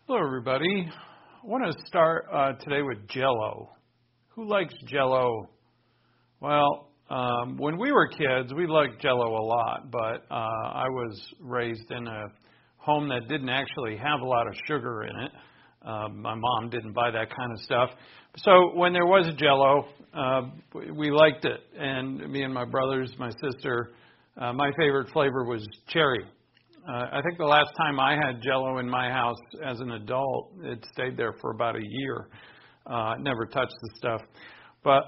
Hello, everybody. I want to start today with Jell-O. Who likes Jell-O? Well, when we were kids, we liked Jell-O a lot, but I was raised in a home that didn't actually have a lot of sugar in it. My mom didn't buy that kind of stuff. So when there was Jell-O, we liked it. And me and my brothers, my sister, my favorite flavor was cherry. I think the last time I had Jell-O in my house as an adult, it stayed there for about a year. I never touched the stuff. But,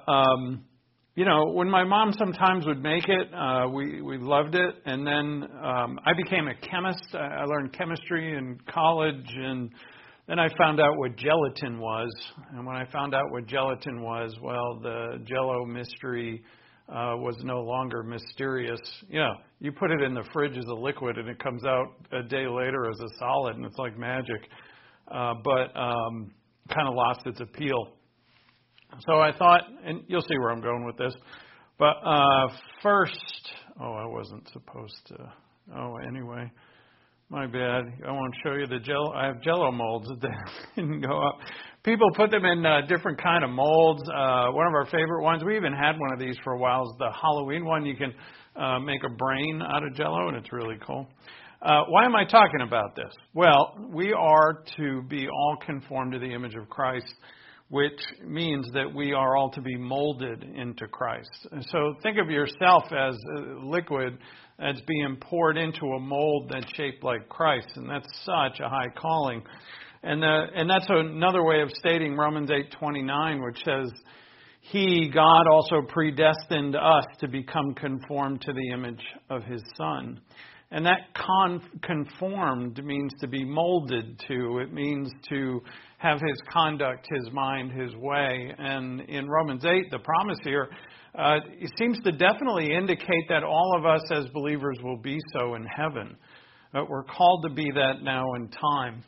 when my mom sometimes would make it, we loved it. And then I became a chemist. I learned chemistry in college, and then I found out what gelatin was. And when I found out what gelatin was, well, the Jell-O mystery was no longer mysterious. You put it in the fridge as a liquid and it comes out a day later as a solid, and it's like magic. But kind of lost its appeal. So I thought, and you'll see where I'm going with this. But first, I wasn't supposed to. Anyway, my bad. I won't show you the Jell-O. I have Jell-O molds that didn't go up. People put them in different kind of molds. One of our favorite ones, we even had one of these for a while, is the Halloween one. You can make a brain out of Jell-O, and it's really cool. Why am I talking about this? Well, we are to be all conformed to the image of Christ, which means that we are all to be molded into Christ. And so think of yourself as a liquid that's being poured into a mold that's shaped like Christ, and that's such a high calling. And that's another way of stating Romans 8:29, which says, God also predestined us to become conformed to the image of His Son. And that conformed means to be molded to. It means to have His conduct, His mind, His way. And in Romans 8, the promise here, it seems to definitely indicate that all of us as believers will be so in heaven. But we're called to be that now in time.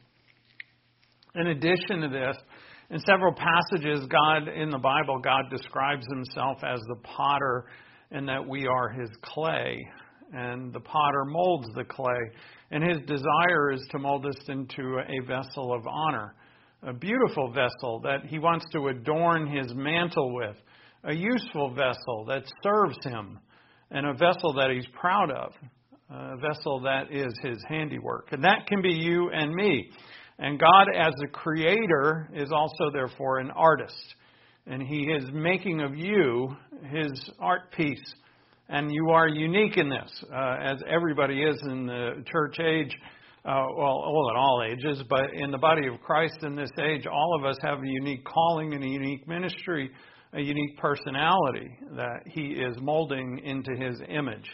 In addition to this, in several passages in the Bible, God describes Himself as the potter and that we are His clay. And the potter molds the clay. And His desire is to mold us into a vessel of honor, a beautiful vessel that He wants to adorn His mantle with, a useful vessel that serves Him, and a vessel that He's proud of, a vessel that is His handiwork. And that can be you and me. And God, as a creator, is also, therefore, an artist. And He is making of you His art piece. And you are unique in this, as everybody is in the church age, at all ages, but in the body of Christ in this age, all of us have a unique calling and a unique ministry, a unique personality that He is molding into His image.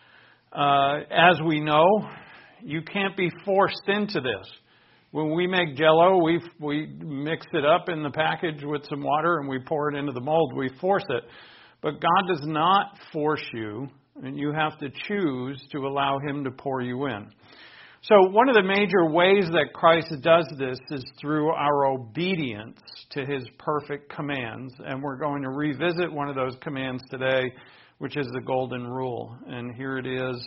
As we know, you can't be forced into this. When we make Jell-O, we mix it up in the package with some water and we pour it into the mold. We force it. But God does not force you, and you have to choose to allow Him to pour you in. So one of the major ways that Christ does this is through our obedience to His perfect commands. And we're going to revisit one of those commands today, which is the Golden Rule. And here it is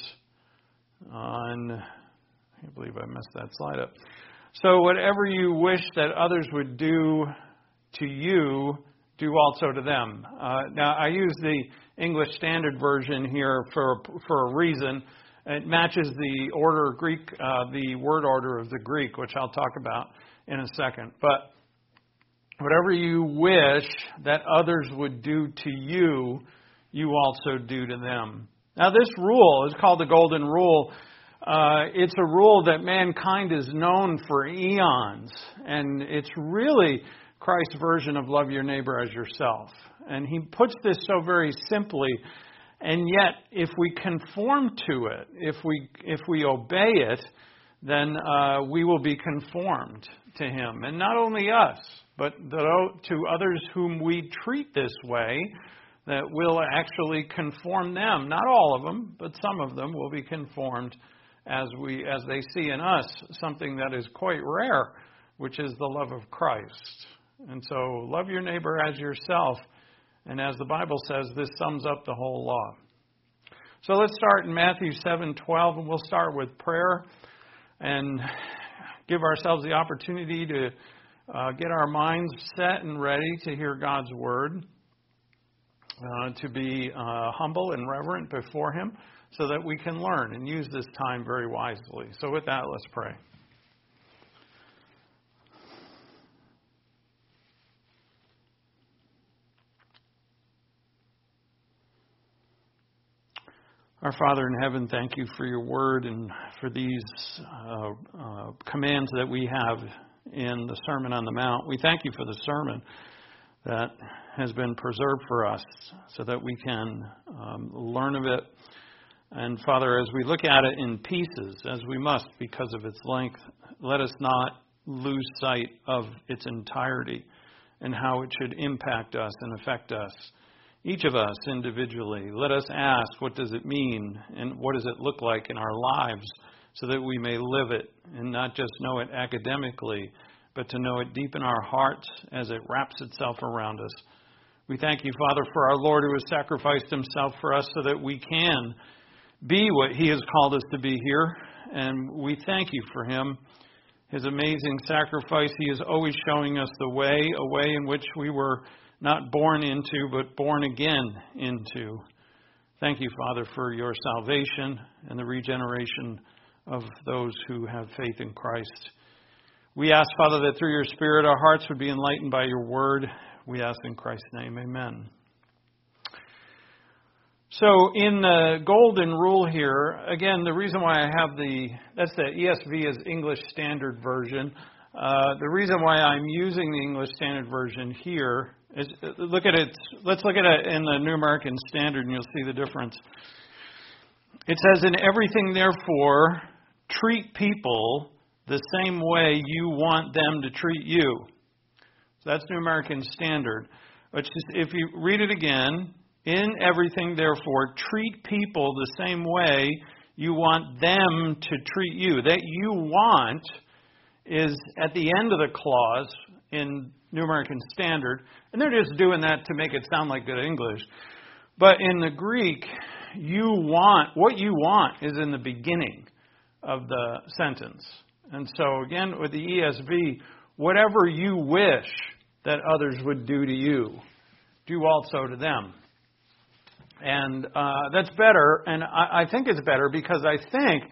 on, I can't believe I messed that slide up. So whatever you wish that others would do to you, do also to them. Now, I use the English Standard Version here for a reason. It matches the order Greek, the word order of the Greek, which I'll talk about in a second. But whatever you wish that others would do to you, you also do to them. Now, this rule is called the Golden Rule. It's a rule that mankind is known for eons, and it's really Christ's version of love your neighbor as yourself. And He puts this so very simply, and yet if we conform to it, if we obey it, then we will be conformed to Him. And not only us, but to others whom we treat this way, that will actually conform them. Not all of them, but some of them will be conformed as they see in us something that is quite rare, which is the love of Christ. And so love your neighbor as yourself. And as the Bible says, this sums up the whole law. So let's start in Matthew 7:12, and we'll start with prayer. And give ourselves the opportunity to get our minds set and ready to hear God's word, to be humble and reverent before Him so that we can learn and use this time very wisely. So with that, let's pray. Our Father in heaven, thank you for your word and for these commands that we have in the Sermon on the Mount. We thank you for the sermon that has been preserved for us so that we can learn of it. And Father, as we look at it in pieces, as we must because of its length, let us not lose sight of its entirety and how it should impact us and affect us. Each of us individually, let us ask, what does it mean and what does it look like in our lives so that we may live it and not just know it academically, but to know it deep in our hearts as it wraps itself around us. We thank you, Father, for our Lord who has sacrificed himself for us so that we can be what he has called us to be here. And we thank you for him, his amazing sacrifice. He is always showing us the way, a way in which we were not born into, but born again into. Thank you, Father, for your salvation and the regeneration of those who have faith in Christ. We ask, Father, that through your Spirit our hearts would be enlightened by your word. We ask in Christ's name, amen. So in the golden rule here, again, the reason why I have that's the ESV is English Standard Version. The reason why I'm using the English Standard Version here is, let's look at it in the New American Standard and you'll see the difference. It says, in everything, therefore, treat people the same way you want them to treat you. So that's New American Standard. But if you read it again, in everything, therefore, treat people the same way you want them to treat you. That you want is at the end of the clause in New American Standard, and they're just doing that to make it sound like good English. But in the Greek, what you want is in the beginning of the sentence. And so again, with the ESV, whatever you wish that others would do to you, do also to them. And that's better, and I think it's better because I think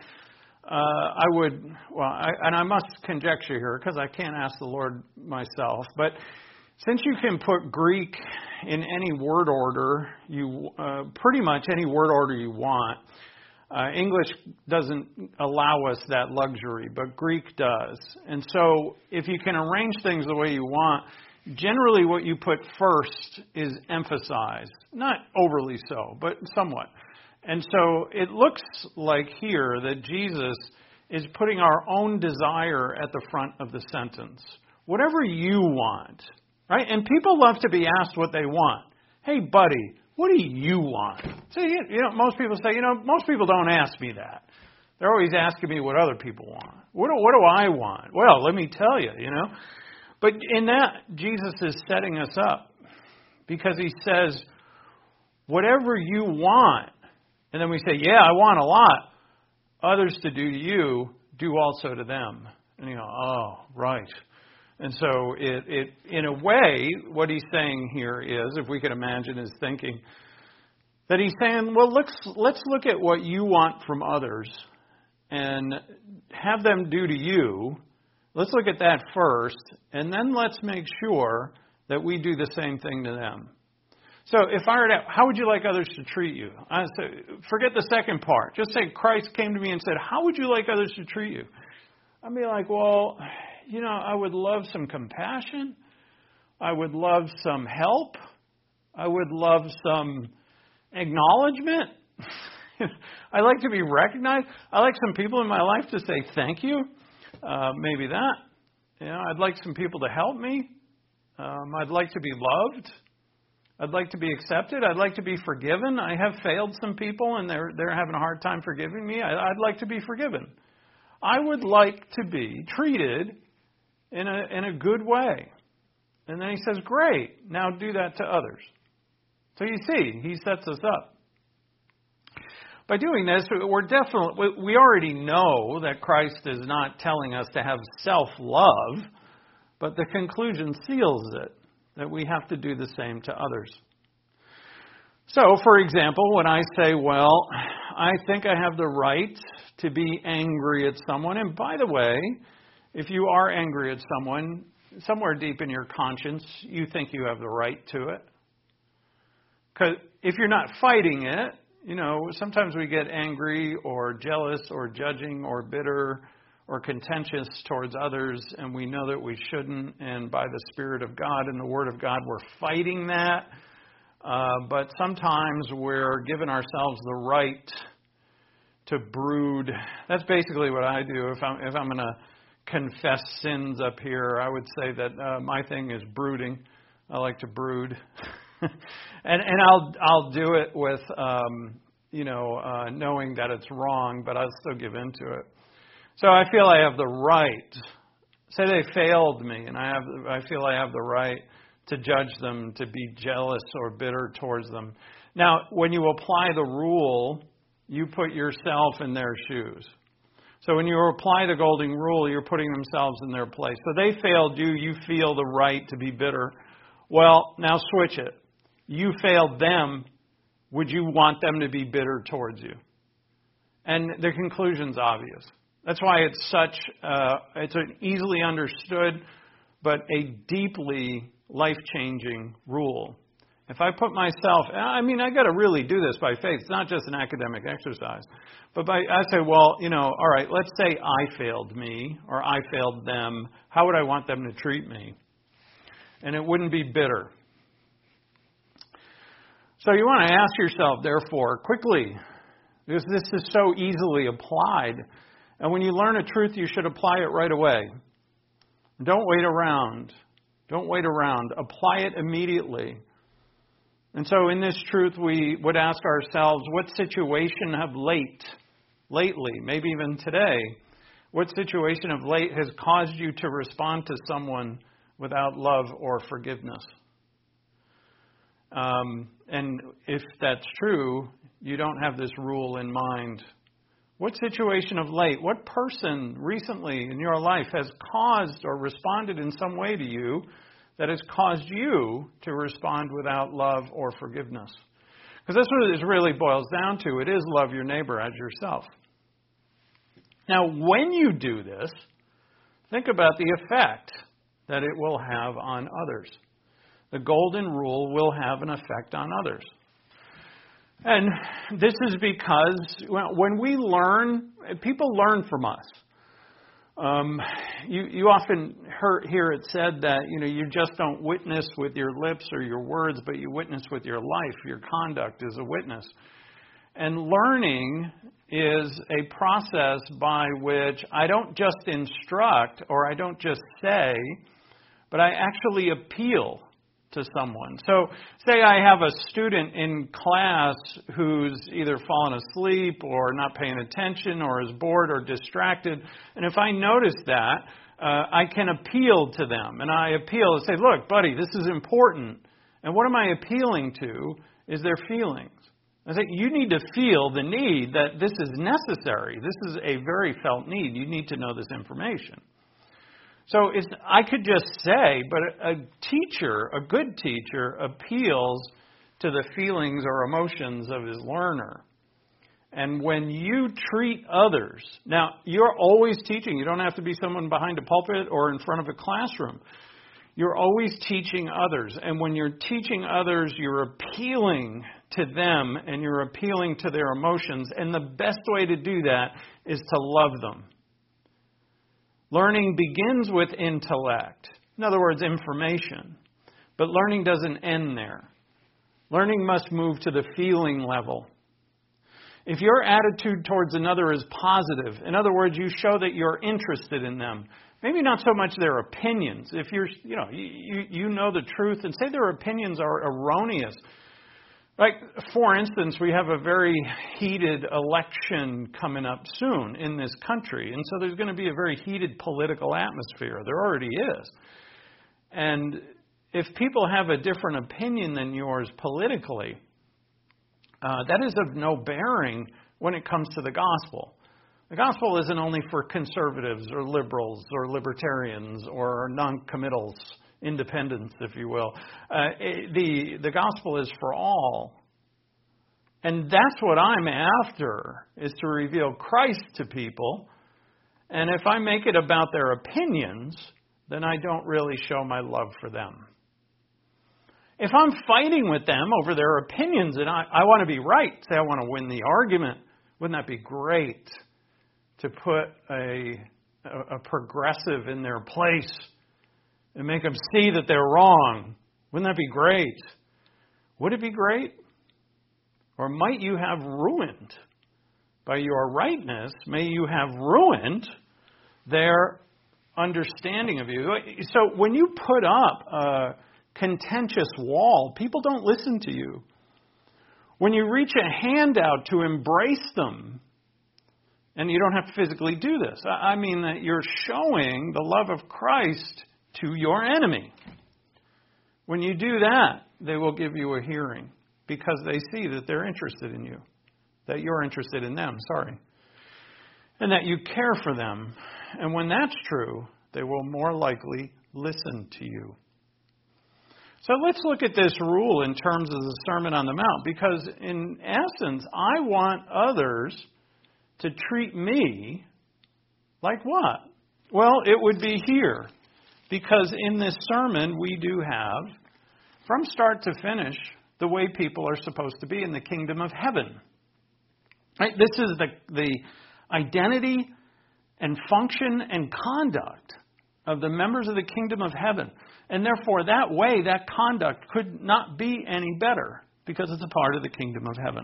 I must conjecture here because I can't ask the Lord myself, but since you can put Greek in any word order, pretty much any word order you want, English doesn't allow us that luxury, but Greek does. And so if you can arrange things the way you want, generally what you put first is emphasized. Not overly so, but somewhat. And so it looks like here that Jesus is putting our own desire at the front of the sentence. Whatever you want, right? And people love to be asked what they want. Hey, buddy, what do you want? So, most people say, most people don't ask me that. They're always asking me what other people want. What do I want? Well, let me tell you, But in that, Jesus is setting us up because he says, whatever you want, and then we say, yeah, I want a lot. Others to do to you, do also to them. And you go, oh, right. And so it in a way, what he's saying here is, if we could imagine his thinking, that he's saying, well, let's look at what you want from others and have them do to you. Let's look at that first, and then let's make sure that we do the same thing to them. So if I were to, how would you like others to treat you? I say, forget the second part. Just say Christ came to me and said, how would you like others to treat you? I'd be like, well, I would love some compassion. I would love some help. I would love some acknowledgement. I like to be recognized. I like some people in my life to say thank you. Maybe that. I'd like some people to help me. I'd like to be loved. I'd like to be accepted. I'd like to be forgiven. I have failed some people, and they're having a hard time forgiving me. I'd like to be forgiven. I would like to be treated in a good way. And then he says, great, now do that to others. So you see, he sets us up. by doing this, we already know that Christ is not telling us to have self-love, but the conclusion seals it, that we have to do the same to others. So, for example, when I say, well, I think I have the right to be angry at someone, and by the way, if you are angry at someone, somewhere deep in your conscience, you think you have the right to it. Because if you're not fighting it, sometimes we get angry or jealous or judging or bitter or contentious towards others, and we know that we shouldn't, and by the Spirit of God and the Word of God, we're fighting that. But sometimes we're giving ourselves the right to brood. That's basically what I do. If I'm going to confess sins up here, I would say that my thing is brooding. I like to brood, and I'll do it with knowing that it's wrong, but I'll still give into it. So I feel I have the right. Say they failed me, and I feel I have the right to judge them, to be jealous or bitter towards them. Now, when you apply the rule, you put yourself in their shoes. So when you apply the golden rule, you're putting themselves in their place. So they failed you, you feel the right to be bitter. Well, now switch it. You failed them, would you want them to be bitter towards you? And the conclusion's obvious. That's why it's it's an easily understood, but a deeply life-changing rule. If I put myself, I got to really do this by faith. It's not just an academic exercise. But I say, well, all right, let's say I failed me or I failed them. How would I want them to treat me? And it wouldn't be bitter. So you want to ask yourself, therefore, quickly, because this is so easily applied. And when you learn a truth, you should apply it right away. Don't wait around. Don't wait around. Apply it immediately. And so in this truth, we would ask ourselves, what situation of lately, maybe even today, what situation of late has caused you to respond to someone without love or forgiveness? And if that's true, you don't have this rule in mind. What situation of late, what person recently in your life has caused or responded in some way to you that has caused you to respond without love or forgiveness? Because that's what it really boils down to. It is love your neighbor as yourself. Now, when you do this, think about the effect that it will have on others. The golden rule will have an effect on others. And this is because when we learn, people learn from us. You often hear it said that, you just don't witness with your lips or your words, but you witness with your life. Your conduct is a witness. And learning is a process by which I don't just instruct or I don't just say, but I actually appeal to someone. So say I have a student in class who's either fallen asleep or not paying attention or is bored or distracted. And if I notice that, I can appeal to them. And I appeal and say, look, buddy, this is important. And what am I appealing to is their feelings. I say, you need to feel the need that this is necessary. This is a very felt need. You need to know this information. So I could just say, but a good teacher, appeals to the feelings or emotions of his learner. And when you treat others, now you're always teaching. You don't have to be someone behind a pulpit or in front of a classroom. You're always teaching others. And when you're teaching others, you're appealing to them and you're appealing to their emotions. And the best way to do that is to love them. Learning begins with intellect. In other words, information. But learning doesn't end there. Learning must move to the feeling level. If your attitude towards another is positive, in other words, you show that you're interested in them, maybe not so much their opinions. If you know the truth and say their opinions are erroneous. Like, for instance, we have a very heated election coming up soon in this country. And so there's going to be a very heated political atmosphere. There already is. And if people have a different opinion than yours politically, that is of no bearing when it comes to the gospel. The gospel isn't only for conservatives or liberals or libertarians or non-committals, independents, if you will. The gospel is for all. And that's what I'm after, is to reveal Christ to people. And if I make it about their opinions, then I don't really show my love for them. If I'm fighting with them over their opinions and I want to be right, say I want to win the argument, wouldn't that be great to put a progressive in their place and make them see that they're wrong? Wouldn't that be great? Would it be great? Or might you have ruined, by your rightness, may you have ruined their understanding of you? So when you put up a contentious wall, people don't listen to you. When you reach a hand out to embrace them, and you don't have to physically do this, I mean that you're showing the love of Christ to your enemy. When you do that, they will give you a hearing because they see that they're interested in you, that you're interested in them, and that you care for them. And when that's true, they will more likely listen to you. So let's look at this rule in terms of the Sermon on the Mount, because in essence, I want others to treat me like what? Well, it would be here, because in this sermon we do have, from start to finish, the way people are supposed to be in the kingdom of heaven. Right? This is the identity and function and conduct of the members of the kingdom of heaven. And therefore, that way, that conduct could not be any better because it's a part of the kingdom of heaven.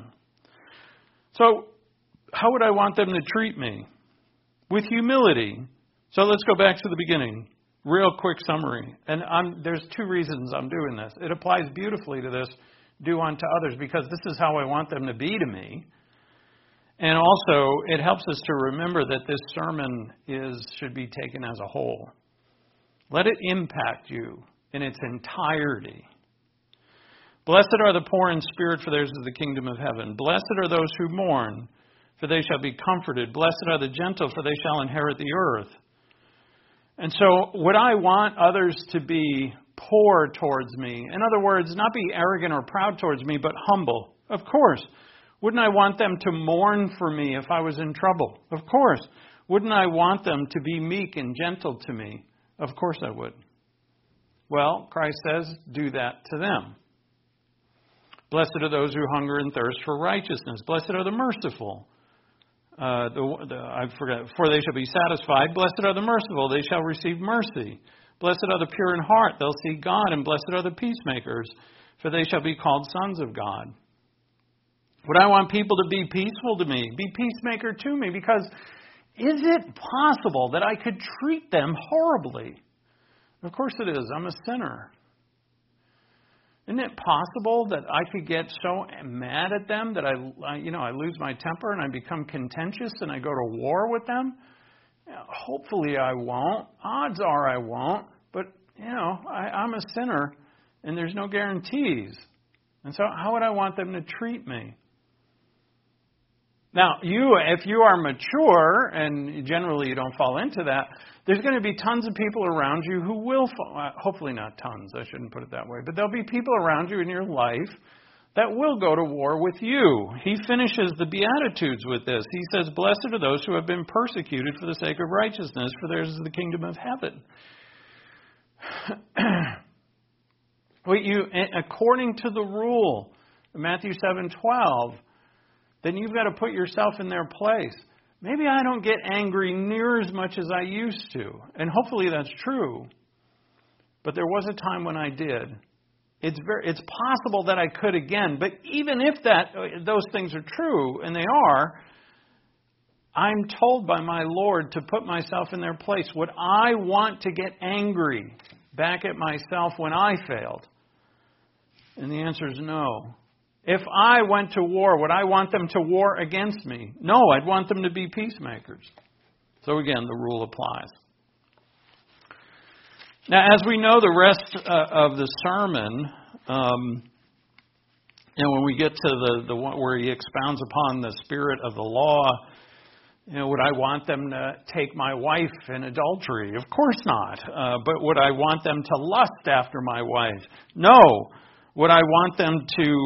So, how would I want them to treat me? With humility. So let's go back to the beginning. Real quick summary. And there's two reasons I'm doing this. It applies beautifully to this, do unto others, because this is how I want them to be to me. And also, it helps us to remember that this sermon should be taken as a whole. Let it impact you in its entirety. Blessed are the poor in spirit, for theirs is the kingdom of heaven. Blessed are those who mourn, for they shall be comforted. Blessed are the gentle, for they shall inherit the earth. And so, would I want others to be poor towards me? In other words, not be arrogant or proud towards me, but humble. Of course. Wouldn't I want them to mourn for me if I was in trouble? Of course. Wouldn't I want them to be meek and gentle to me? Of course I would. Well, Christ says, do that to them. Blessed are those who hunger and thirst for righteousness. Blessed are the merciful. For they shall be satisfied. Blessed are the merciful. They shall receive mercy. Blessed are the pure in heart. They'll see God. And blessed are the peacemakers, for they shall be called sons of God. Would I want people to be peaceful to me? Be peacemaker to me? Because is it possible that I could treat them horribly? Of course it is. I'm a sinner. Isn't it possible that I could get so mad at them that I lose my temper and I become contentious and I go to war with them? Hopefully I won't. Odds are I won't. But, I'm a sinner and there's no guarantees. And so how would I want them to treat me? Now, if you are mature, and generally you don't fall into that, there's going to be tons of people around you who will fall. Hopefully not tons, I shouldn't put it that way. But there'll be people around you in your life that will go to war with you. He finishes the Beatitudes with this. He says, blessed are those who have been persecuted for the sake of righteousness, for theirs is the kingdom of heaven. According to the rule, Matthew 7:12, then you've got to put yourself in their place. Maybe I don't get angry near as much as I used to. And hopefully that's true. But there was a time when I did. It's possible that I could again. But even if those things are true, and they are, I'm told by my Lord to put myself in their place. Would I want to get angry back at myself when I failed? And the answer is no. If I went to war, would I want them to war against me? No, I'd want them to be peacemakers. So again, the rule applies. Now, as we know the rest of the sermon, And when we get to the one where he expounds upon the spirit of the law, would I want them to take my wife in adultery? Of course not. But would I want them to lust after my wife? No. Would I want them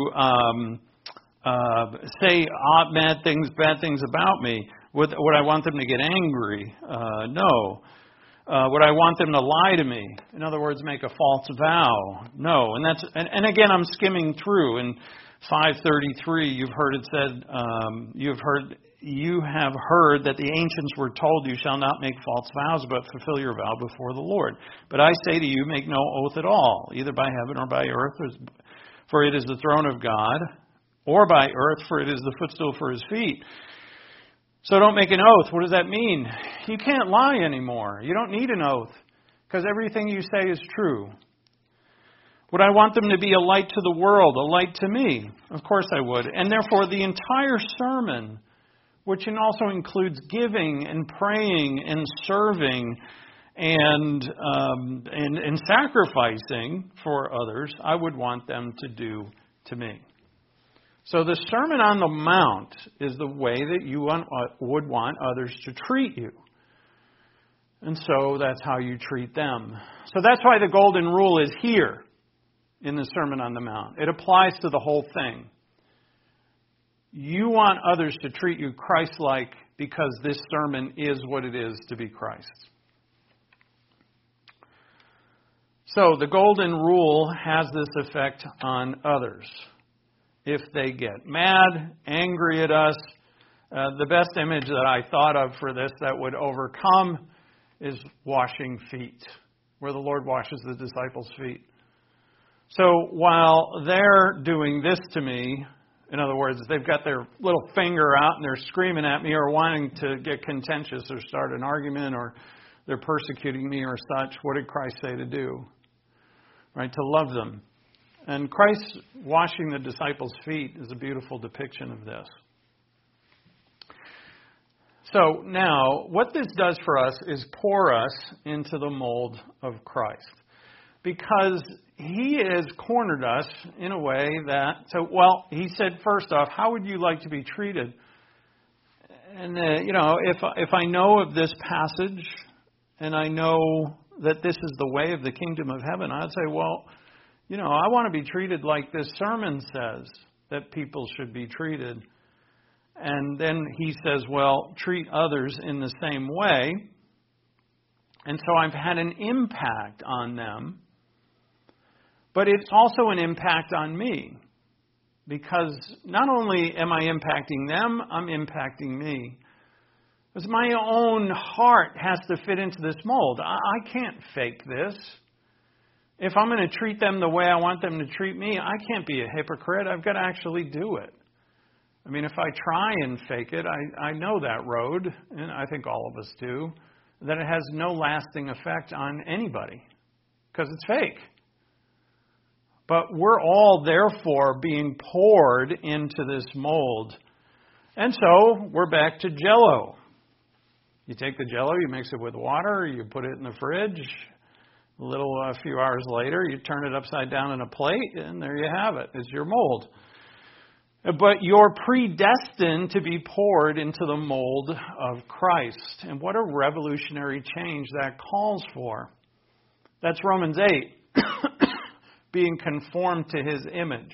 to say bad things about me? Would I want them to get angry? No. Would I want them to lie to me? In other words, make a false vow? No. And again, I'm skimming through. In 5:33, you've heard it said, you have heard that the ancients were told, you shall not make false vows, but fulfill your vow before the Lord. But I say to you, make no oath at all, either by heaven or by earth, for it is the throne of God, or by earth, for it is the footstool for his feet. So don't make an oath. What does that mean? You can't lie anymore. You don't need an oath, because everything you say is true. Would I want them to be a light to the world, a light to me? Of course I would. And therefore the entire sermon, which also includes giving and praying and serving and sacrificing for others, I would want them to do to me. So the Sermon on the Mount is the way that you would want others to treat you. And so that's how you treat them. So that's why the golden rule is here in the Sermon on the Mount. It applies to the whole thing. You want others to treat you Christ-like because this sermon is what it is to be Christ. So the golden rule has this effect on others. If they get mad, angry at us, the best image that I thought of for this that would overcome is washing feet, where the Lord washes the disciples' feet. So while they're doing this to me, in other words, they've got their little finger out and they're screaming at me or wanting to get contentious or start an argument or they're persecuting me or such, what did Christ say to do? Right, to love them. And Christ washing the disciples' feet is a beautiful depiction of this. So now, what this does for us is pour us into the mold of Christ. Because he has cornered us in a way that, he said first off, how would you like to be treated? And, if I know of this passage and I know that this is the way of the kingdom of heaven, I'd say, I want to be treated like this sermon says that people should be treated. And then he says, treat others in the same way. And so I've had an impact on them. But it's also an impact on me. Because not only am I impacting them, I'm impacting me. Because my own heart has to fit into this mold. I can't fake this. If I'm going to treat them the way I want them to treat me, I can't be a hypocrite. I've got to actually do it. I mean, if I try and fake it, I know that road, and I think all of us do, that it has no lasting effect on anybody because it's fake. But we're all, therefore, being poured into this mold. And so we're back to Jell-O. You take the Jell-O, you mix it with water, you put it in the fridge. A few hours later, you turn it upside down in a plate, and there you have it. It's your mold. But you're predestined to be poured into the mold of Christ. And what a revolutionary change that calls for. That's Romans 8, being conformed to his image.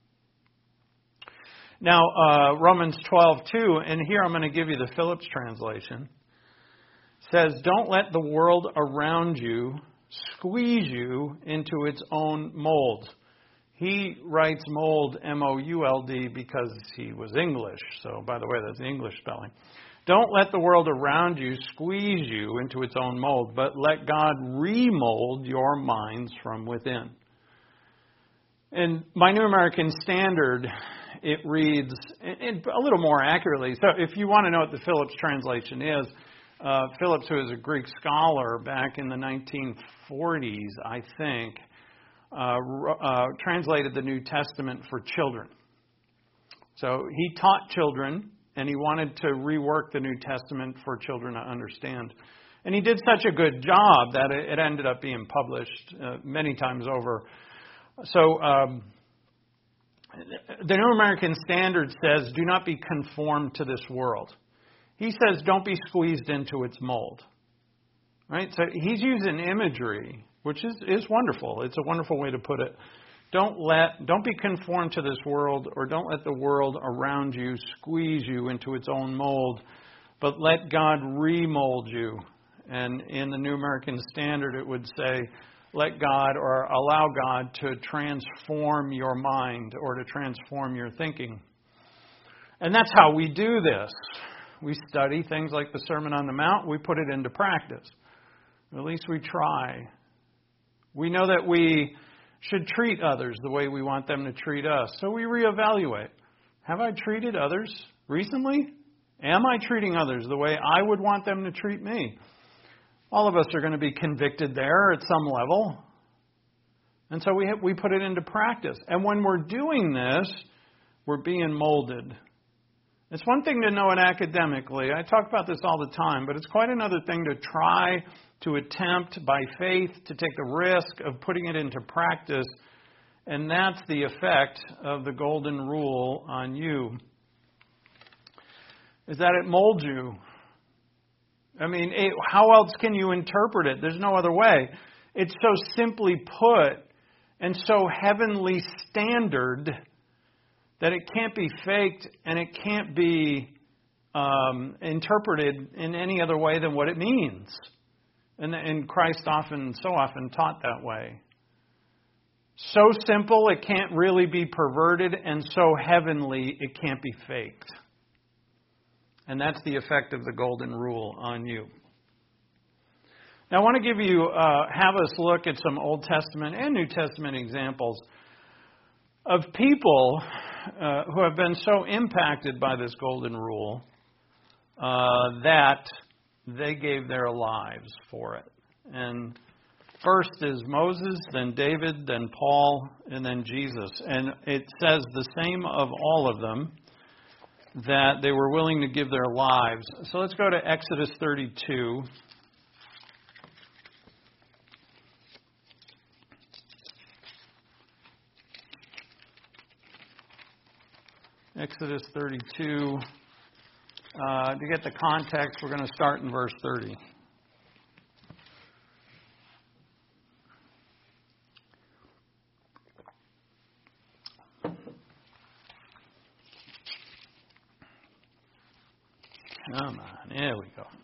Now, Romans 12:2, and here I'm going to give you the Phillips translation, says, don't let the world around you squeeze you into its own mold. He writes mold, M-O-U-L-D, because he was English. So, by the way, that's the English spelling. Don't let the world around you squeeze you into its own mold, but let God remold your minds from within. In my New American Standard, it reads a little more accurately. So if you want to know what the Phillips translation is, Phillips, who is a Greek scholar back in the 1940s, I think, translated the New Testament for children. So he taught children, and he wanted to rework the New Testament for children to understand. And he did such a good job that it ended up being published many times over. So The New American Standard says, do not be conformed to this world. He says, don't be squeezed into its mold. Right? So he's using imagery, which is wonderful. It's a wonderful way to put it. Don't be conformed to this world, or don't let the world around you squeeze you into its own mold, but let God remold you. And in the New American Standard, it would say, let God, or allow God to transform your mind or to transform your thinking. And that's how we do this. We study things like the Sermon on the Mount. We put it into practice. At least we try. We know that we should treat others the way we want them to treat us. So we reevaluate. Have I treated others recently? Am I treating others the way I would want them to treat me? All of us are going to be convicted there at some level. And so we put it into practice. And when we're doing this, we're being molded. It's one thing to know it academically. I talk about this all the time, but it's quite another thing to try to attempt by faith to take the risk of putting it into practice. And that's the effect of the golden rule on you, is that it molds you. I mean, how else can you interpret it? There's no other way. It's so simply put and so heavenly standard that it can't be faked and it can't be interpreted in any other way than what it means. And Christ so often taught that way. So simple it can't really be perverted, and so heavenly it can't be faked. And that's the effect of the golden rule on you. Now, I want to have us look at some Old Testament and New Testament examples of people who have been so impacted by this golden rule that they gave their lives for it. And first is Moses, then David, then Paul, and then Jesus. And it says the same of all of them, that they were willing to give their lives. So let's go to Exodus 32. Exodus 32. To get the context, we're going to start in verse 30. Come on, there we go.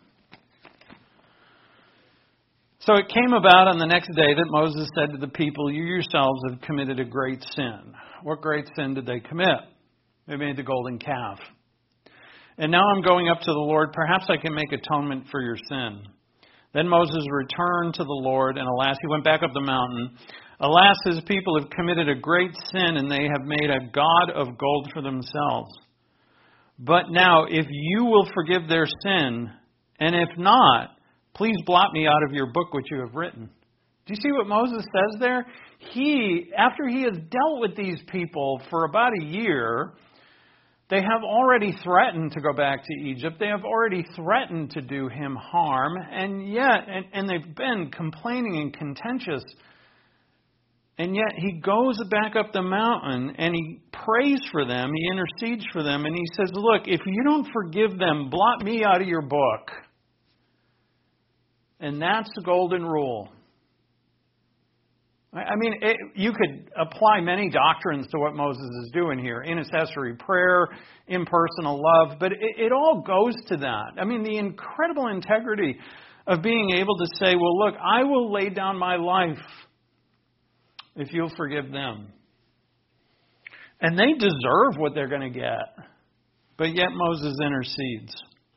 So it came about on the next day that Moses said to the people, you yourselves have committed a great sin. What great sin did they commit? They made the golden calf. And now I'm going up to the Lord. Perhaps I can make atonement for your sin. Then Moses returned to the Lord, and alas, he went back up the mountain. Alas, his people have committed a great sin, and they have made a god of gold for themselves. But now, if you will forgive their sin, and if not, please blot me out of your book which you have written. Do you see what Moses says there? After he has dealt with these people for about a year, they have already threatened to go back to Egypt. They have already threatened to do him harm, and yet, and they've been complaining and contentious. And yet he goes back up the mountain and he prays for them, he intercedes for them, and he says, look, if you don't forgive them, blot me out of your book. And that's the golden rule. I mean, you could apply many doctrines to what Moses is doing here. Intercessory prayer, impersonal love, but it all goes to that. I mean, the incredible integrity of being able to say, well, look, I will lay down my life if you'll forgive them. And they deserve what they're going to get. But yet Moses intercedes.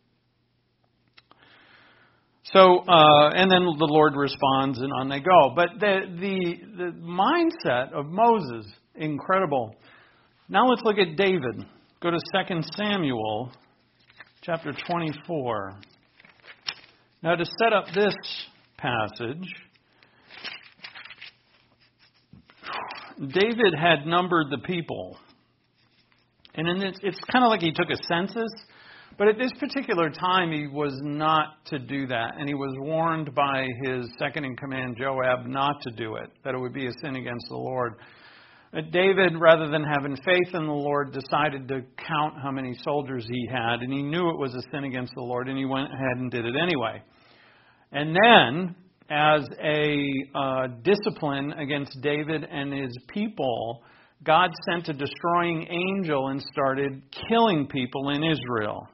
So, and then the Lord responds and on they go. But the mindset of Moses, incredible. Now let's look at David. Go to 2 Samuel chapter 24. Now to set up this passage, David had numbered the people. And it's kind of like he took a census. But at this particular time, he was not to do that. And he was warned by his second in command, Joab, not to do it, that it would be a sin against the Lord. David, rather than having faith in the Lord, decided to count how many soldiers he had, and he knew it was a sin against the Lord, and he went ahead and did it anyway. And then, as a discipline against David and his people, God sent a destroying angel and started killing people in Israel.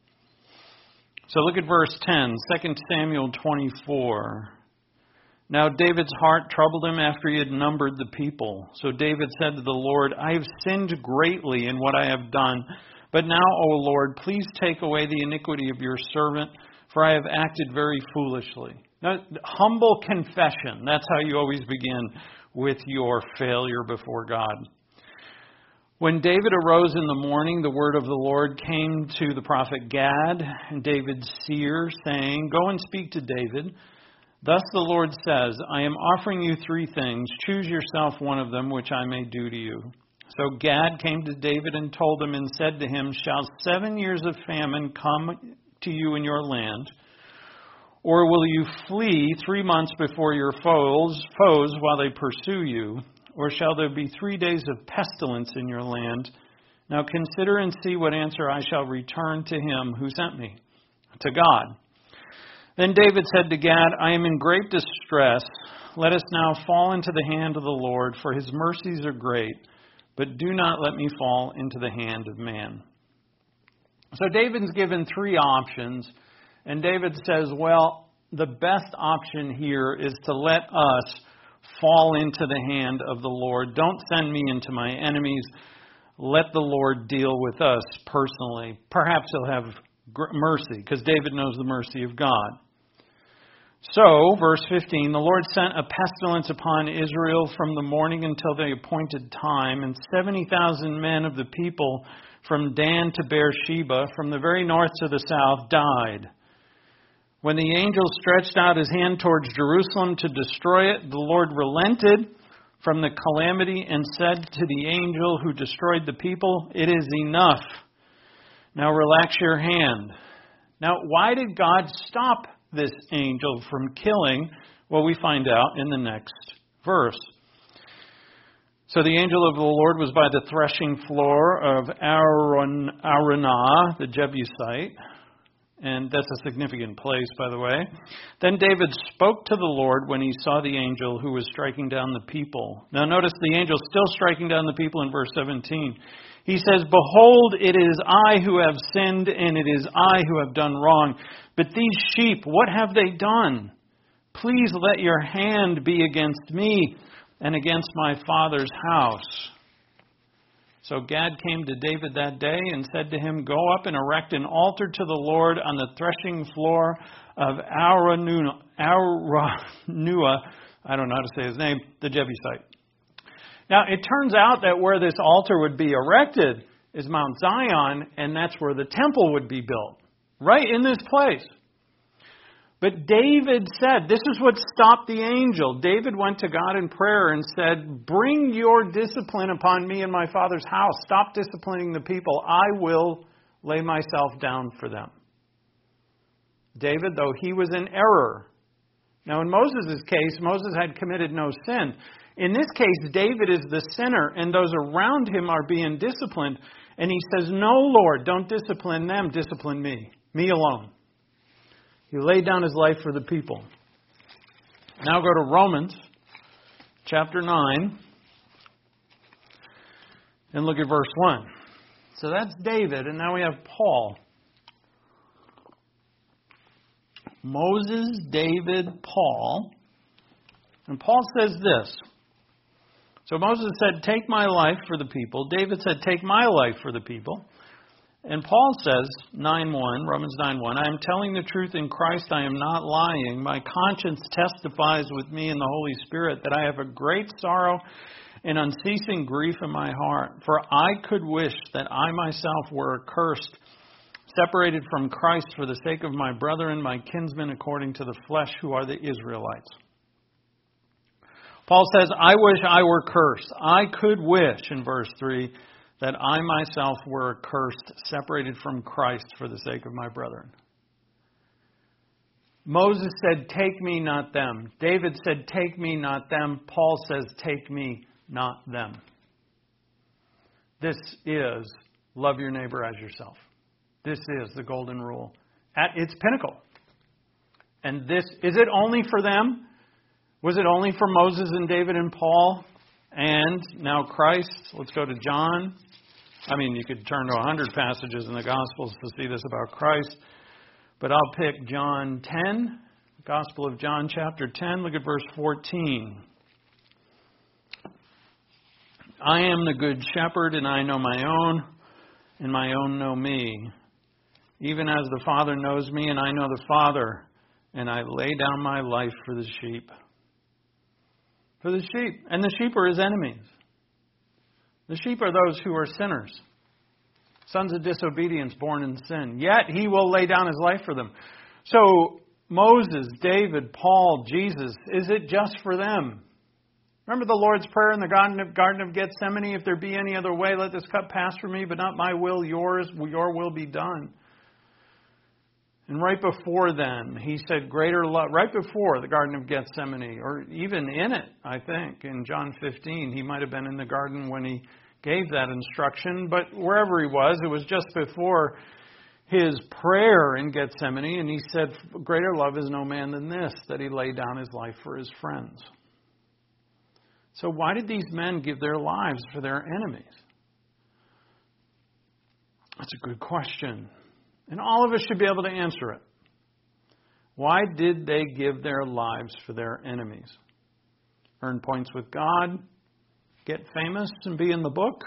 So look at verse 10, 2 Samuel 24. Now David's heart troubled him after he had numbered the people. So David said to the Lord, I have sinned greatly in what I have done. But now, O Lord, please take away the iniquity of your servant, for I have acted very foolishly. Now, humble confession. That's how you always begin with your failure before God. When David arose in the morning, the word of the Lord came to the prophet Gad, David's seer, saying, Go and speak to David. Thus the Lord says, I am offering you 3 things. Choose yourself one of them, which I may do to you. So Gad came to David and told him and said to him, Shall 7 years of famine come to you in your land? Or will you flee 3 months before your foes while they pursue you? Or shall there be 3 days of pestilence in your land? Now consider and see what answer I shall return to him who sent me, to God. Then David said to Gad, I am in great distress. Let us now fall into the hand of the Lord, for his mercies are great. But do not let me fall into the hand of man. So David's given 3 options. And David says, well, the best option here is to let us fall into the hand of the Lord. Don't send me into my enemies. Let the Lord deal with us personally. Perhaps he'll have mercy, because David knows the mercy of God. So, verse 15, the Lord sent a pestilence upon Israel from the morning until the appointed time, and 70,000 men of the people from Dan to Beersheba, from the very north to the south, died. When the angel stretched out his hand towards Jerusalem to destroy it, the Lord relented from the calamity and said to the angel who destroyed the people, It is enough. Now relax your hand. Now, why did God stop this angel from killing? Well, we find out in the next verse. So the angel of the Lord was by the threshing floor of Araunah, the Jebusite. And that's a significant place, by the way. Then David spoke to the Lord when he saw the angel who was striking down the people. Now notice the angel still striking down the people in verse 17. He says, Behold, it is I who have sinned, and it is I who have done wrong. But these sheep, what have they done? Please let your hand be against me and against my father's house. So Gad came to David that day and said to him, Go up and erect an altar to the Lord on the threshing floor of Araunah, I don't know how to say his name, the Jebusite. Now, it turns out that where this altar would be erected is Mount Zion, and that's where the temple would be built, right in this place. But David said, this is what stopped the angel. David went to God in prayer and said, Bring your discipline upon me and my father's house. Stop disciplining the people. I will lay myself down for them. David, though he was in error. Now in Moses' case, Moses had committed no sin. In this case, David is the sinner, and those around him are being disciplined. And he says, No, Lord, don't discipline them, discipline me alone. He laid down his life for the people. Now go to Romans chapter 9 and look at verse 1. So that's David, and now we have Paul. Moses, David, Paul. And Paul says this. So Moses said, Take my life for the people. David said, Take my life for the people. And Paul says, 9:1, Romans 9:1, I am telling the truth in Christ, I am not lying. My conscience testifies with me in the Holy Spirit that I have a great sorrow and unceasing grief in my heart. For I could wish that I myself were accursed, separated from Christ for the sake of my brethren, my kinsmen according to the flesh, who are the Israelites. Paul says, I wish I were cursed. I could wish, in verse 3, that I myself were accursed, separated from Christ for the sake of my brethren. Moses said, Take me, not them. David said, Take me, not them. Paul says, Take me, not them. This is love your neighbor as yourself. This is the golden rule at its pinnacle. And this, is it only for them? Was it only for Moses and David and Paul and now Christ? Let's go to John. I mean, you could turn to 100 passages in the Gospels to see this about Christ. But I'll pick John 10, Gospel of John chapter 10. Look at verse 14. I am the good shepherd, and I know my own, and my own know me. Even as the Father knows me, and I know the Father, and I lay down my life for the sheep. For the sheep. And the sheep are his enemies. The sheep are those who are sinners. Sons of disobedience born in sin. Yet he will lay down his life for them. So Moses, David, Paul, Jesus, is it just for them? Remember the Lord's Prayer in the Garden of Gethsemane? If there be any other way, let this cup pass from me, but not my will, yours, your will be done. And right before then, he said greater love, right before the Garden of Gethsemane, or even in it, I think, in John 15. He might have been in the garden when he gave that instruction, but wherever he was, it was just before his prayer in Gethsemane, and he said, greater love is no man than this, that he laid down his life for his friends. So why did these men give their lives for their enemies? That's a good question. And all of us should be able to answer it. Why did they give their lives for their enemies? Earn points with God? Get famous and be in the book?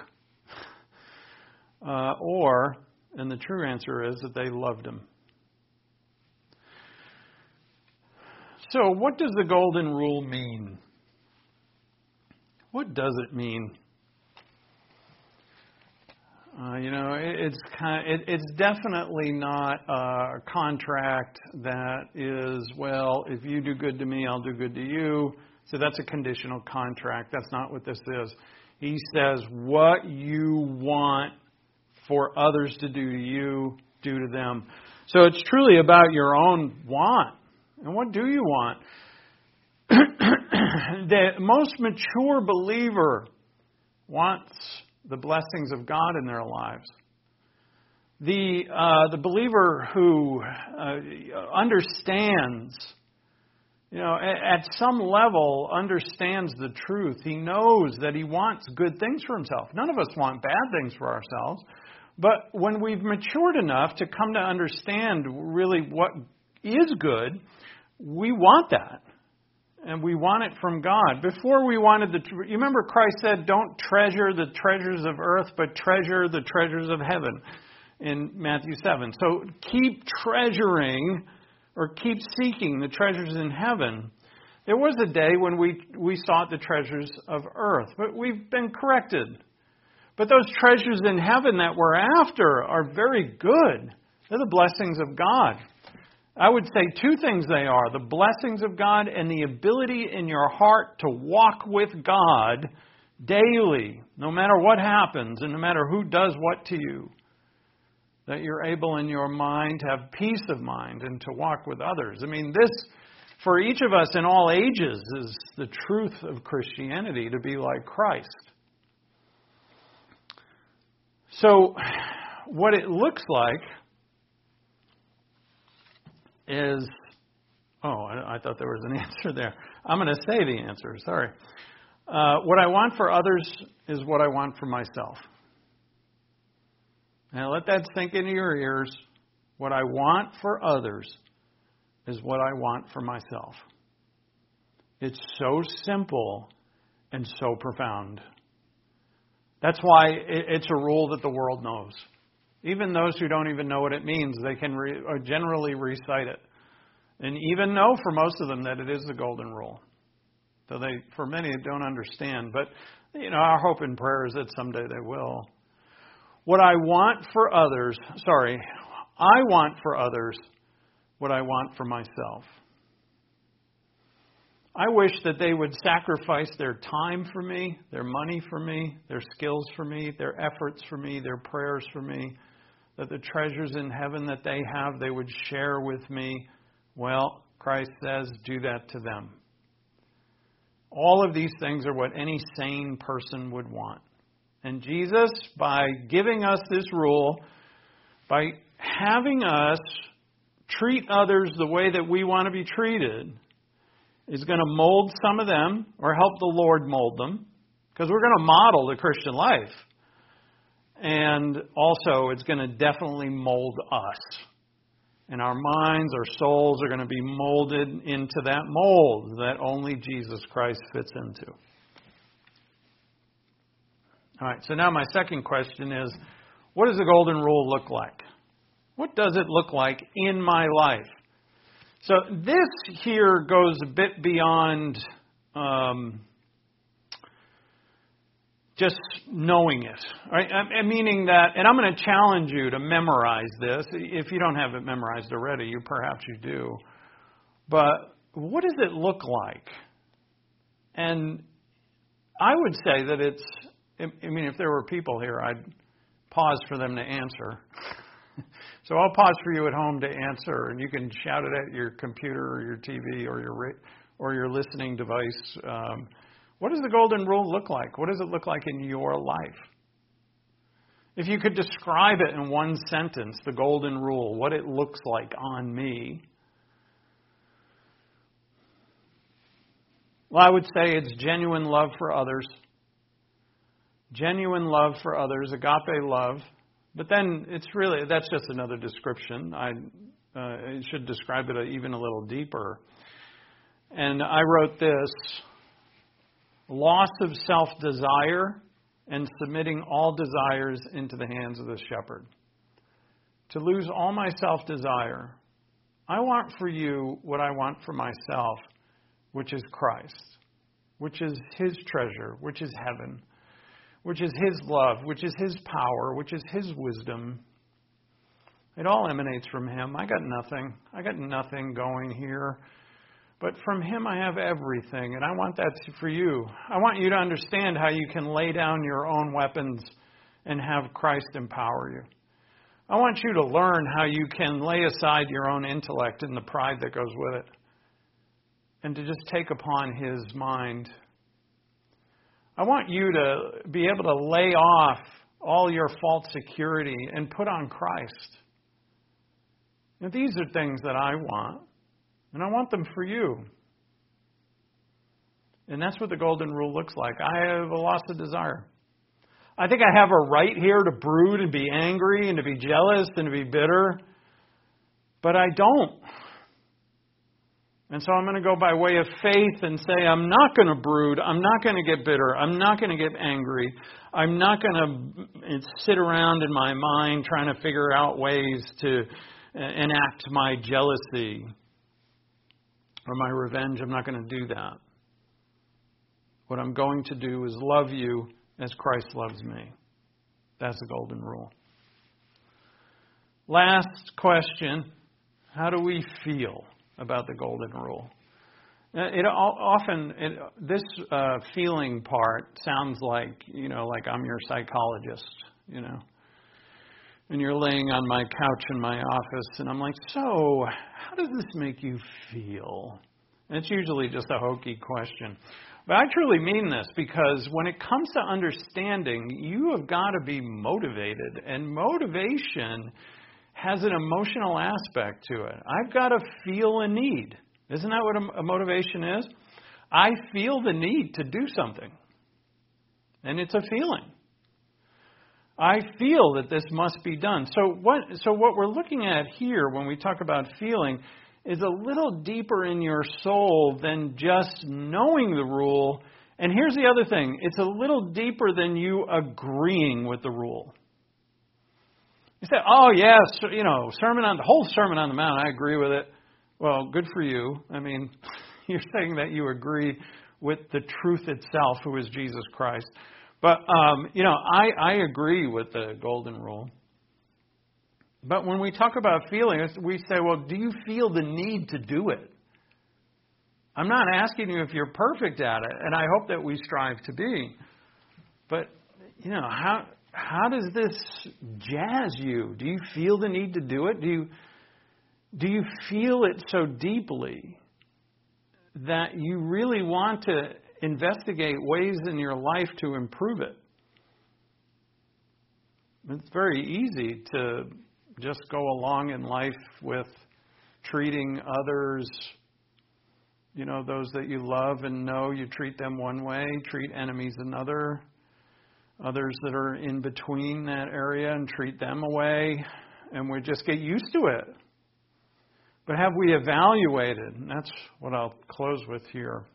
And the true answer is that they loved him. So what does the golden rule mean? What does it mean? It's definitely not a contract that is, well, if you do good to me, I'll do good to you. So that's a conditional contract. That's not what this is. He says, what you want for others to do to you, do to them. So it's truly about your own want. And what do you want? The most mature believer wants the blessings of God in their lives. The believer who understands, at some level understands the truth. He knows that he wants good things for himself. None of us want bad things for ourselves. But when we've matured enough to come to understand really what is good, we want that. And we want it from God. Before we wanted you remember Christ said, don't treasure the treasures of earth, but treasure the treasures of heaven in Matthew 7. So keep treasuring or keep seeking the treasures in heaven. There was a day when we sought the treasures of earth, but we've been corrected. But those treasures in heaven that we're after are very good. They're the blessings of God. I would say two things they are. The blessings of God and the ability in your heart to walk with God daily, no matter what happens and no matter who does what to you. That you're able in your mind to have peace of mind and to walk with others. I mean, this, for each of us in all ages, is the truth of Christianity, to be like Christ. So, what it looks like is, I thought there was an answer there. I'm going to say the answer, sorry. What I want for others is what I want for myself. Now let that sink into your ears. What I want for others is what I want for myself. It's so simple and so profound. That's why it's a rule that the world knows. Even those who don't even know what it means, they can generally recite it. And even know for most of them that it is the golden rule. Though for many, don't understand. But, our hope and prayer is that someday they will. I want for others what I want for myself. I wish that they would sacrifice their time for me, their money for me, their skills for me, their efforts for me, their prayers for me, that the treasures in heaven that they have, they would share with me. Well, Christ says, do that to them. All of these things are what any sane person would want. And Jesus, by giving us this rule, by having us treat others the way that we want to be treated, is going to mold some of them, or help the Lord mold them, because we're going to model the Christian life. And also, it's going to definitely mold us. And our minds, our souls are going to be molded into that mold that only Jesus Christ fits into. All right, so now my second question is, what does the golden rule look like? What does it look like in my life? So this here goes a bit beyond just knowing it. Right? Meaning that, and I'm going to challenge you to memorize this. If you don't have it memorized already, perhaps you do. But what does it look like? And I would say that it's, if there were people here, I'd pause for them to answer. So I'll pause for you at home to answer, and you can shout it at your computer or your TV or your listening device. What does the golden rule look like? What does it look like in your life? If you could describe it in one sentence, the golden rule, what it looks like on me. Well, I would say it's genuine love for others. Genuine love for others, agape love. But then that's just another description. I should describe it even a little deeper. And I wrote this: loss of self-desire and submitting all desires into the hands of the shepherd. To lose all my self-desire. I want for you what I want for myself, which is Christ, which is His treasure, which is heaven, which is His love, which is His power, which is His wisdom. It all emanates from Him. I got nothing going here. But from Him I have everything, and I want that for you. I want you to understand how you can lay down your own weapons and have Christ empower you. I want you to learn how you can lay aside your own intellect and the pride that goes with it, and to just take upon His mind. I want you to be able to lay off all your false security and put on Christ. Now, these are things that I want, and I want them for you. And that's what the golden rule looks like. I have a loss of desire. I think I have a right here to brood and be angry and to be jealous and to be bitter, but I don't. And so I'm going to go by way of faith and say, I'm not going to brood. I'm not going to get bitter. I'm not going to get angry. I'm not going to sit around in my mind trying to figure out ways to enact my jealousy or my revenge. I'm not going to do that. What I'm going to do is love you as Christ loves me. That's the golden rule. Last question. How do we feel about the golden rule? This feeling part sounds like I'm your psychologist, and you're laying on my couch in my office, and I'm like, so how does this make you feel? And it's usually just a hokey question. But I truly mean this, because when it comes to understanding, you have got to be motivated, and motivation has an emotional aspect to it. I've got to feel a need. Isn't that what a motivation is? I feel the need to do something. And it's a feeling. I feel that this must be done. So what we're looking at here when we talk about feeling is a little deeper in your soul than just knowing the rule. And here's the other thing. It's a little deeper than you agreeing with the rule. You say, oh, yes, the whole Sermon on the Mount, I agree with it. Well, good for you. You're saying that you agree with the truth itself, who is Jesus Christ. But, I agree with the golden rule. But when we talk about feeling, we say, well, do you feel the need to do it? I'm not asking you if you're perfect at it, and I hope that we strive to be. But, how does this jazz you? Do you feel the need to do it? Do you feel it so deeply that you really want to investigate ways in your life to improve it? It's very easy to just go along in life with treating others, those that you love and know, you treat them one way, treat enemies another, others that are in between that area and treat them away, and we just get used to it. But have we evaluated? And that's what I'll close with here.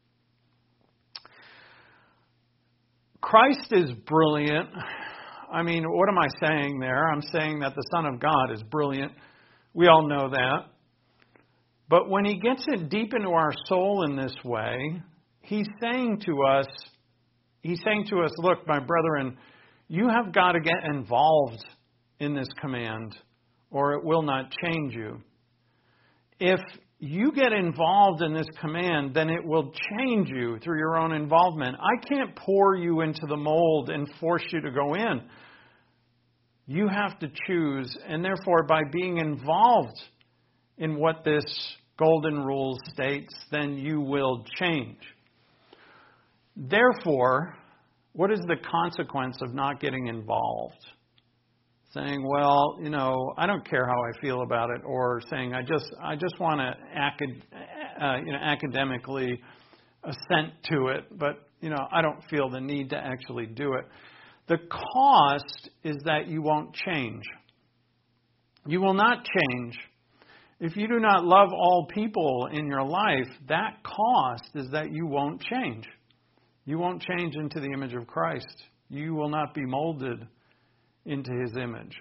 Christ is brilliant. I mean, what am I saying there? I'm saying that the Son of God is brilliant. We all know that. But when He gets it deep into our soul in this way, He's saying to us, look, my brethren, you have got to get involved in this command, or it will not change you. If you get involved in this command, then it will change you through your own involvement. I can't pour you into the mold and force you to go in. You have to choose, and therefore by being involved in what this golden rule states, then you will change. Therefore, what is the consequence of not getting involved? Saying, well, I don't care how I feel about it, or saying I just want to academically assent to it, but I don't feel the need to actually do it. The cost is that you won't change. You will not change. If you do not love all people in your life, that cost is that you won't change. You won't change into the image of Christ. You will not be molded into His image.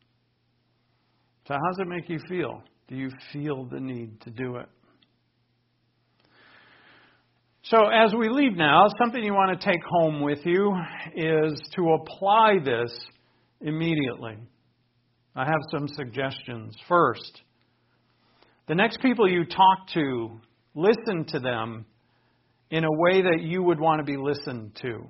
So how does it make you feel? Do you feel the need to do it? So as we leave now, something you want to take home with you is to apply this immediately. I have some suggestions. First, the next people you talk to, listen to them in a way that you would want to be listened to.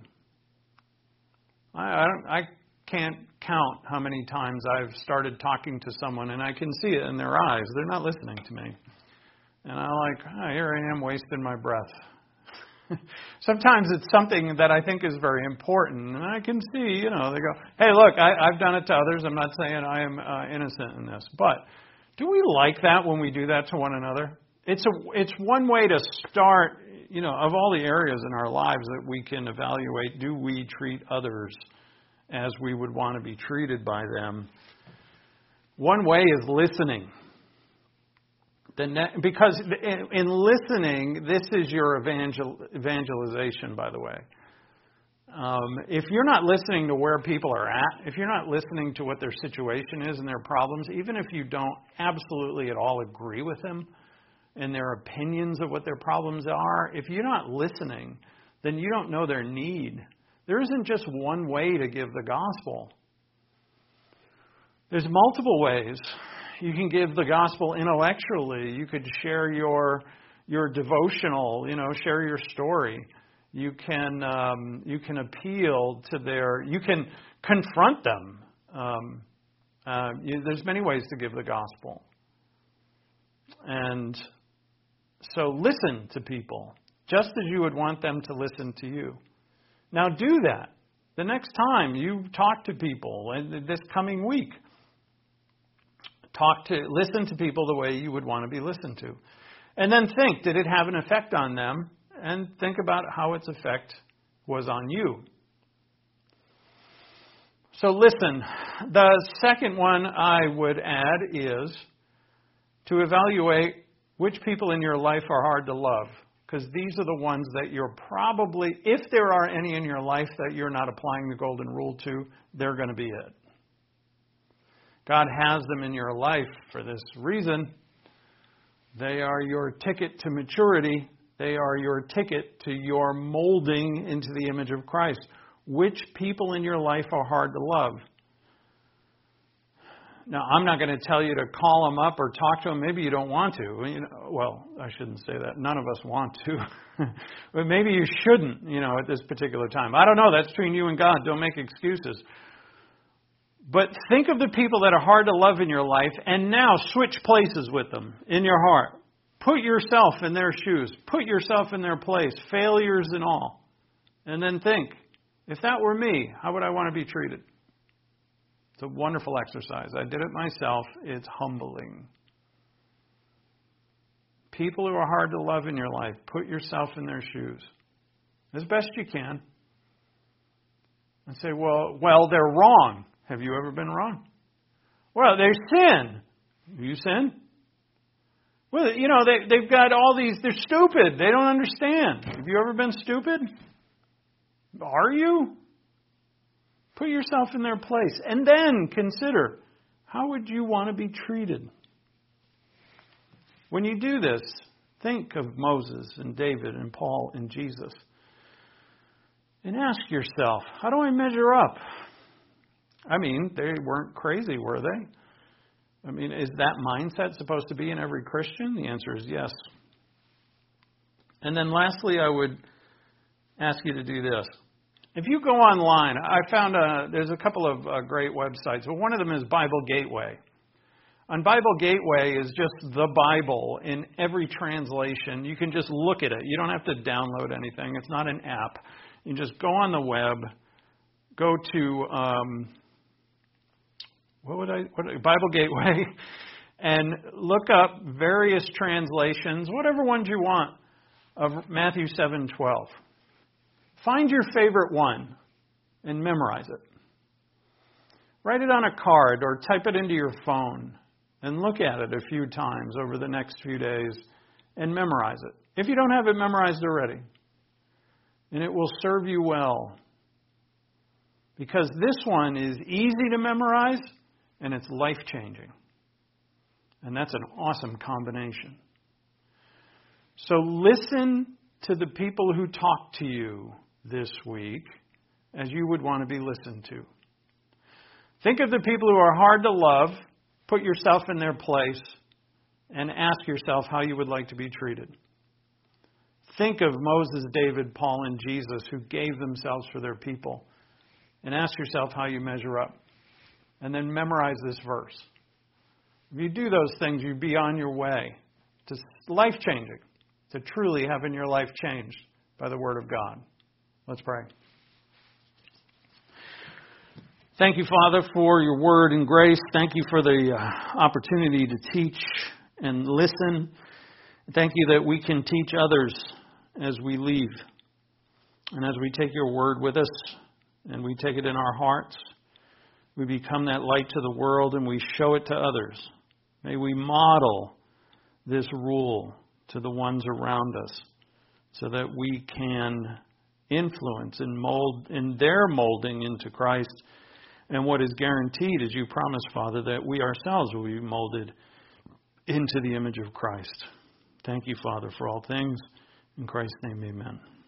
I can't count how many times I've started talking to someone and I can see it in their eyes. They're not listening to me. And I'm like, here I am wasting my breath. Sometimes it's something that I think is very important. And I can see, they go, hey, look, I've done it to others. I'm not saying I am innocent in this. But do we like that when we do that to one another? It's one way to start, of all the areas in our lives that we can evaluate, do we treat others as we would want to be treated by them? One way is listening. Because in listening, this is your evangelization, by the way. If you're not listening to where people are at, if you're not listening to what their situation is and their problems, even if you don't absolutely at all agree with them and their opinions of what their problems are, if you're not listening, then you don't know their need. There isn't just one way to give the gospel. There's multiple ways. You can give the gospel intellectually. You could share your devotional, share your story. You can appeal to you can confront them. There's many ways to give the gospel. And so listen to people, just as you would want them to listen to you. Now do that. The next time you talk to people, and this coming week, listen to people the way you would want to be listened to. And then think, did it have an effect on them? And think about how its effect was on you. So listen, the second one I would add is to evaluate which people in your life are hard to love. Because these are the ones that you're probably, if there are any in your life that you're not applying the golden rule to, they're going to be it. God has them in your life for this reason. They are your ticket to maturity. They are your ticket to your molding into the image of Christ. Which people in your life are hard to love? Now, I'm not going to tell you to call them up or talk to them. Maybe you don't want to. Well, I shouldn't say that. None of us want to. But maybe you shouldn't, at this particular time. I don't know. That's between you and God. Don't make excuses. But think of the people that are hard to love in your life and now switch places with them in your heart. Put yourself in their shoes. Put yourself in their place, failures and all. And then think, if that were me, how would I want to be treated? It's a wonderful exercise. I did it myself. It's humbling. People who are hard to love in your life, put yourself in their shoes as best you can. And say, well, they're wrong. Have you ever been wrong? Well, they sin. Have you sinned? Well, they've got all these, they're stupid. They don't understand. Have you ever been stupid? Are you? Put yourself in their place. And then consider, how would you want to be treated? When you do this, think of Moses and David and Paul and Jesus. And ask yourself, how do I measure up? I mean, they weren't crazy, were they? I mean, is that mindset supposed to be in every Christian? The answer is yes. And then lastly, I would ask you to do this. If you go online, I found there's a couple of great websites. But one of them is Bible Gateway. On Bible Gateway is just the Bible in every translation. You can just look at it. You don't have to download anything. It's not an app. You just go on the web, go to Bible Gateway, and look up various translations, whatever ones you want, of Matthew 7:12. Find your favorite one and memorize it. Write it on a card or type it into your phone and look at it a few times over the next few days and memorize it. If you don't have it memorized already. And it will serve you well. Because this one is easy to memorize and it's life-changing. And that's an awesome combination. So listen to the people who talk to you this week as you would want to be listened to. Think of the people who are hard to love, put yourself in their place, and ask yourself how you would like to be treated. Think of Moses, David, Paul, and Jesus who gave themselves for their people. And ask yourself how you measure up. And then memorize this verse. If you do those things, you'll be on your way to life-changing, to truly having your life changed by the Word of God. Let's pray. Thank you, Father, for your word and grace. Thank you for the opportunity to teach and listen. Thank you that we can teach others as we leave. And as we take your word with us and we take it in our hearts, we become that light to the world and we show it to others. May we model this rule to the ones around us so that we can influence and mold in their molding into Christ. And what is guaranteed, as you promised, Father, that we ourselves will be molded into the image of Christ. Thank you, Father, for all things. In Christ's name, amen.